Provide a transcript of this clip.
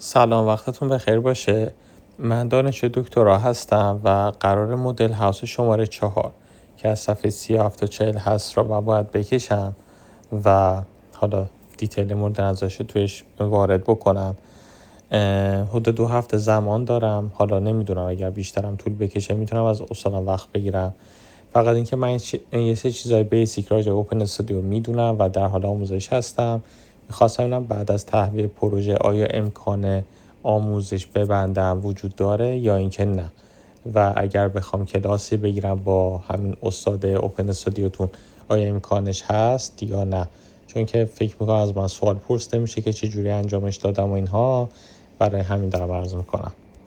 سلام، وقتتون بخیر باشه. من دانشجوی دکترا هستم و قرار مدل هاوس شماره 4 که از صفحه 37 تا 40 هست را من باید بکشم و حالا دیتیل مورد نظرش رو توش وارد بکنم. حدود 2 هفته زمان دارم. حالا نمیدونم اگر بیشترم طول بکشه میتونم از استادم وقت بگیرم. فقط اینکه من یه سری چیزای بیسیک راجع به اوپن استودیو میدونم و در حال آموزش هستم. میخواستم ببینم بعد از تحویل پروژه آیا امکان آموزش ببندم وجود داره یا اینکه نه، و اگر بخوام کلاسی بگیرم با همین استاد اوپن استودیوتون آیا امکانش هست یا نه. چون که فکر میکنم از من سوال پرسیده میشه که چه جوری انجامش دادم و اینها، برای همین دارم عرض میکنم.